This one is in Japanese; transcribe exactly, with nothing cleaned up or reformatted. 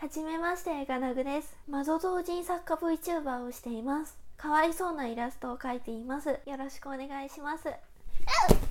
はじめまして、ガナグです。謎同人作家 VTuber をしています。かわいそうなイラストを描いています。よろしくお願いします。